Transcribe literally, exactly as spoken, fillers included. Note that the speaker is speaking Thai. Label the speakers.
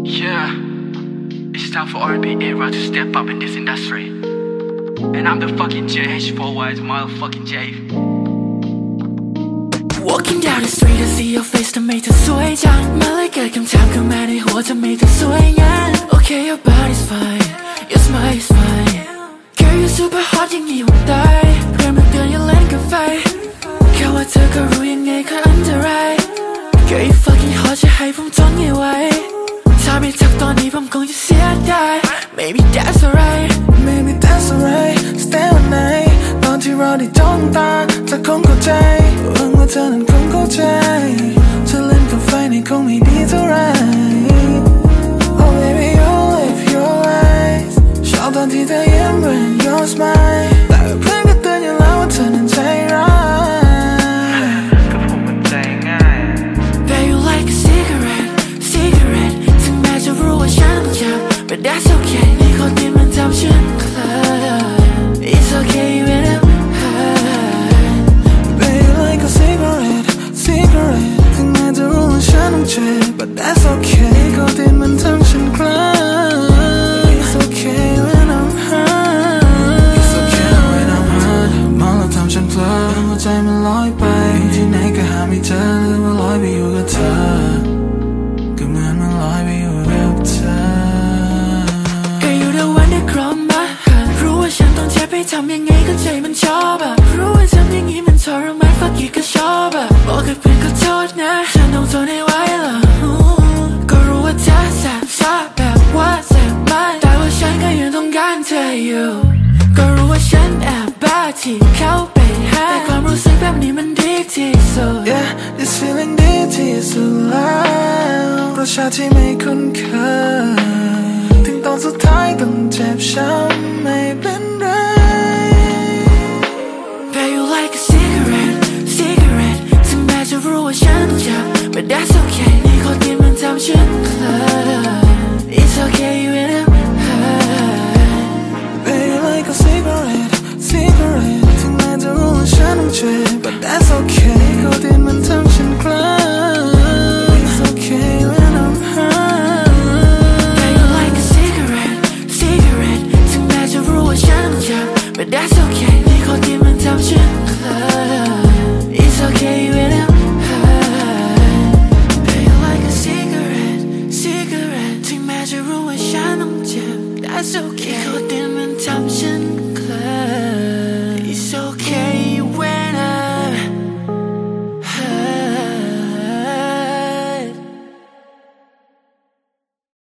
Speaker 1: Yeah, it's time for R and B era to step up in this industry. And I'm the fucking J H four Y's motherfucking J.
Speaker 2: Walking down the street I see your face ทำไมเธอสวยจังมาเลยเกิดคำถามขึ้นมาในหัวทำไมเธอสวยงาม Okay your body's fine Your smile is fine Girl you super hot อย่างนี้วันตายเพื่อนมาเตือนอย่าเล่นกับไฟแค่ว่าเธอก็รู้ยังไงก็อันตราย Girl you fucking hot จะให้ผมทนไม่ไหวถ้าไม่ทักตอนนี้ผมคงจะเสียดาย Maybe that's alright
Speaker 3: Maybe that's alright Stay all night ตอนที่เราได้จ้องตาเธอคงเข้าใจหวังว่าเธอนั้นคงเข้าใจเธอเล่นกับไฟนี่คงไม่ดีเท่าไร Oh baby your lips your eyes ชอบตอนที่เธอยิ้ม when your smile แต่เพื่อนก็เตือนอยู่แล้วว่าเธอนั้นใจร้าย
Speaker 1: ก็ผมมันใจง่าย
Speaker 2: Babe you like a cigarette cigarette ถึงแม้จะรู้ว่าฉันต้องเจ็บ But that's okay ในคนที่มันทำฉันเคลิ้ม It's okay when I'm high
Speaker 3: Babe you like a cigarette cigarette ถึงแม้จะรู้ว่าฉันต้องเจ็บ But that's okay ในคนที่มันทำฉันเคลิ้ม It's okay when I'm high It's okay when I'm hurt มองแล้วทำฉันเพลินหัวใจมันลอยไปอยู่ที่ไหนก็หาไม่เจอหรือว่าลอยไปอยู่กับเธอก็เหมือนมันลอยไปอยู่กับเธอ
Speaker 2: Girl you the one that cross my heart รู้ว่าฉันต้องเจ็บไปทำยังไงก็ใจมันชอบอะรู้ว่าทำอย่างนี้มันทรมาน Fuck you ก็ชอบอะบอกกับเพื่อนขอโทษนะฉันต้องทนให้ไหวล่ะก็รู้ว่าเธอแสบชอบแบบว่าแสบมากแต่ว่าฉันก็ยังต้องการเธออยู่ก็รู้ว่าฉันแอบบ้าที่เข้าไปหาแต่ความรู้สึกแบบนี้มันดีที่สุด
Speaker 3: Yeah this feeling ดีที่สุดแล้วรสชาติที่ไม่คุ้นเคยถึงตอนสุดท้ายต้องเจ็บช้ำไม่เป็นไร
Speaker 2: Babe you like a cigarette cigarette ถึงแม้จะรู้ว่าฉันต้องเจ็บ But that's okay ในคนที่มันทำฉันเคลิ้ม It's okay when I'm high
Speaker 3: Babe you like a cigarette cigarette ถึงแม้จะรู้ว่าฉันต้องเจ็บ But that's okay ในคนที่มันทำฉันเคลิ้ม It's okay when I'm high
Speaker 2: Babe you like a cigarette cigarette ถึงแม้จะรู้ว่าฉันต้องเจ็บ But that's okay ในคนที่มันทำฉันเคลิ้ม It's okay when I'm high Babe you like a cigarette cigarette ถึงแม้จะรู้ว่าฉันต้องเจ็บ That's okay ในคนที่มันทำฉัน